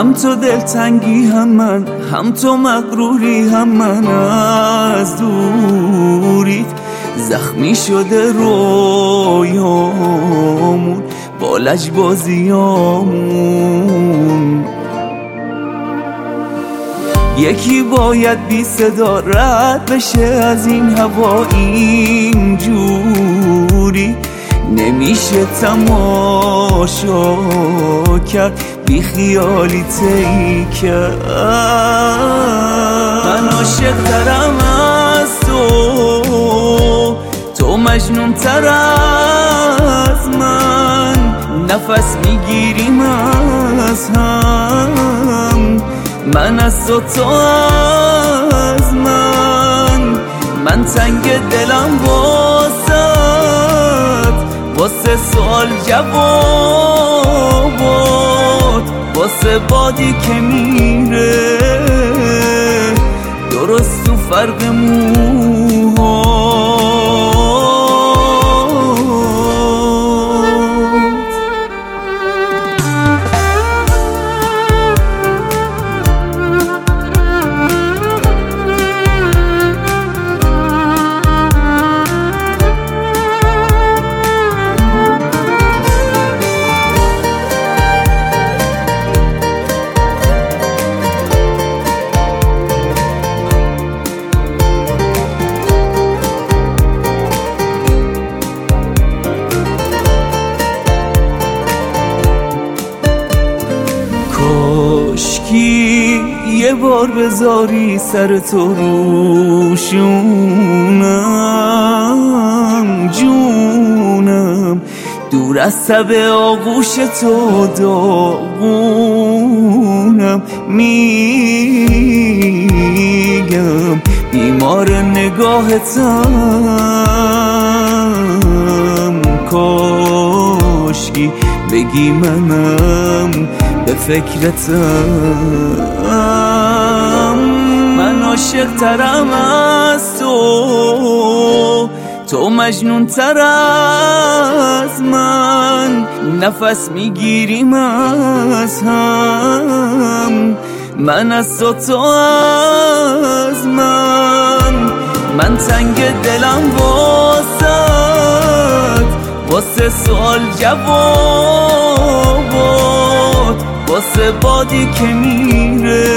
هم تو دلتنگی هم من، هم تو مغروری هم من. از دوریت زخمی شده رویامون با لجبازیامون. یکی باید بی صدا رد بشه از این هوا، اینجوری نمیشه تماشا کرد، بی خیالی تی کرد. من عاشق ترم از تو مجنون تر از من، نفس میگیریم از هم. من از تو از من تنگ دلم واسه سوال جوابات، واسه بادی که میره درست تو فرق موهات. کاشکی یه بار بذاری سر تو روشونم، جونم دور از تب آغوش تو داغونم. میگم بیمار نگاهتم، کاشکی بگی منم به فکرتم. من عاشق ترم از تو مجنون تر از من، نفس میگیریم از هم. من از تو از من تنگ دلم واسه سوال جوابات، واسه بادی که میره